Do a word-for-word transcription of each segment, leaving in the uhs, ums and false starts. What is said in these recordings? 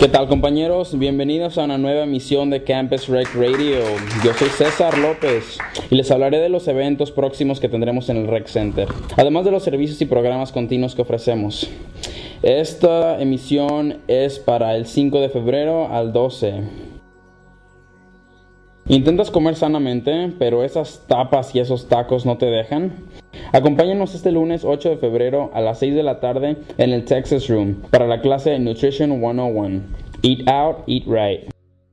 ¿Qué tal, compañeros? Bienvenidos a una nueva emisión de Campus Rec Radio. Yo soy César López y les hablaré de los eventos próximos que tendremos en el Rec Center, además de los servicios y programas continuos que ofrecemos. Esta emisión es para el cinco de febrero al doce. ¿Intentas comer sanamente, pero esas tapas y esos tacos no te dejan? Acompáñanos este lunes ocho de febrero a las seis de la tarde en el Texas Room para la clase Nutrition ciento uno. Eat Out, Eat Right.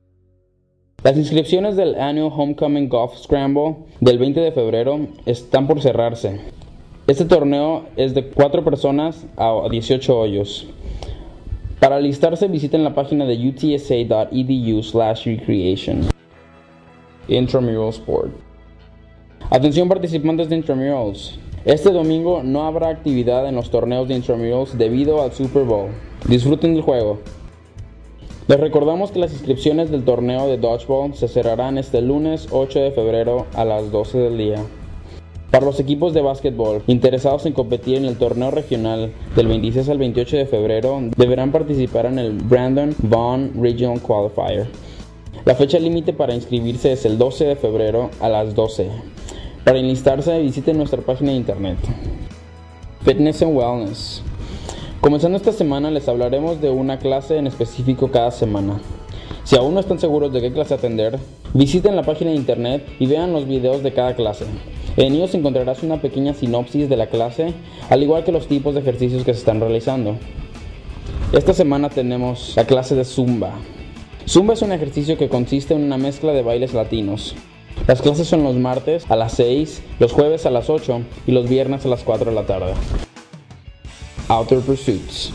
Las inscripciones del Annual Homecoming Golf Scramble del veinte de febrero están por cerrarse. Este torneo es de cuatro personas a dieciocho hoyos. Para alistarse, visiten la página de u t s a dot e d u slash recreation. Intramural Sport. Atención, participantes de Intramurals. Este domingo no habrá actividad en los torneos de Intramurals debido al Super Bowl. Disfruten del juego. Les recordamos que las inscripciones del torneo de Dodgeball se cerrarán este lunes ocho de febrero a las doce del día. Para los equipos de básquetbol interesados en competir en el torneo regional del veintiséis al veintiocho de febrero deberán participar en el Brandon Vaughn Regional Qualifier. La fecha límite para inscribirse es el doce de febrero a las doce. Para enlistarse, visiten nuestra página de internet. Fitness and Wellness. Comenzando esta semana, les hablaremos de una clase en específico cada semana. Si aún no están seguros de qué clase atender, visiten la página de internet y vean los videos de cada clase. En ellos encontrarás una pequeña sinopsis de la clase, al igual que los tipos de ejercicios que se están realizando. Esta semana tenemos la clase de Zumba. Zumba es un ejercicio que consiste en una mezcla de bailes latinos. Las clases son los martes a las seis, los jueves a las ocho y los viernes a las cuatro de la tarde. Outdoor Pursuits.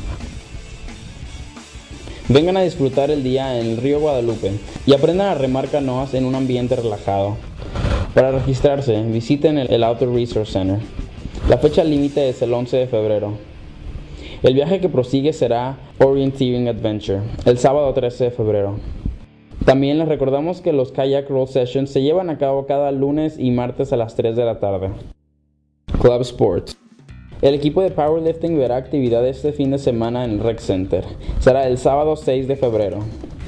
Vengan a disfrutar el día en el río Guadalupe y aprendan a remar canoas en un ambiente relajado. Para registrarse, visiten el Outdoor Resource Center. La fecha límite es el once de febrero. El viaje que prosigue será Orienteering Adventure, el sábado trece de febrero. También les recordamos que los Kayak Roll Sessions se llevan a cabo cada lunes y martes a las tres de la tarde. Club Sports. El equipo de powerlifting verá actividad este fin de semana en el Rec Center. Será el sábado seis de febrero.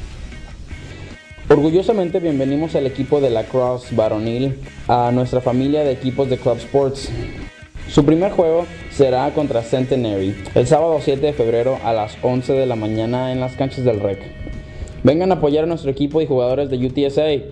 Orgullosamente bienvenimos al equipo de lacrosse varonil a nuestra familia de equipos de Club Sports. Su primer juego será contra Centenary, el sábado siete de febrero a las once de la mañana en las canchas del Rec. Vengan a apoyar a nuestro equipo y jugadores de U T S A.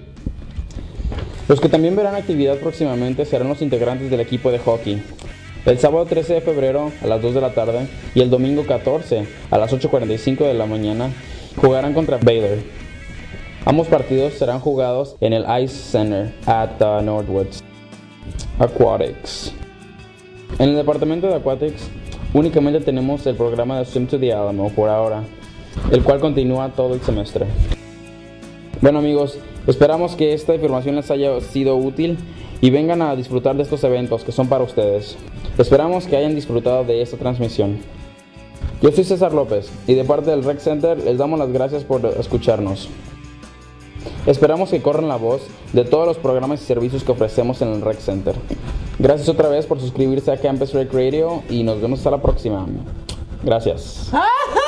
Los que también verán actividad próximamente serán los integrantes del equipo de hockey. El sábado trece de febrero a las dos de la tarde y el domingo catorce a las ocho cuarenta y cinco de la mañana jugarán contra Baylor. Ambos partidos serán jugados en el Ice Center at uh, Northwoods. Aquatics. En el departamento de Aquatics únicamente tenemos el programa de Swim to the Alamo por ahora, el cual continúa todo el semestre. Bueno, amigos, esperamos que esta información les haya sido útil y vengan a disfrutar de estos eventos que son para ustedes. Esperamos que hayan disfrutado de esta transmisión. Yo soy César López y de parte del Rec Center les damos las gracias por escucharnos. Esperamos que corran la voz de todos los programas y servicios que ofrecemos en el Rec Center. Gracias otra vez por suscribirse a Campus Rec Radio y nos vemos hasta la próxima. Gracias.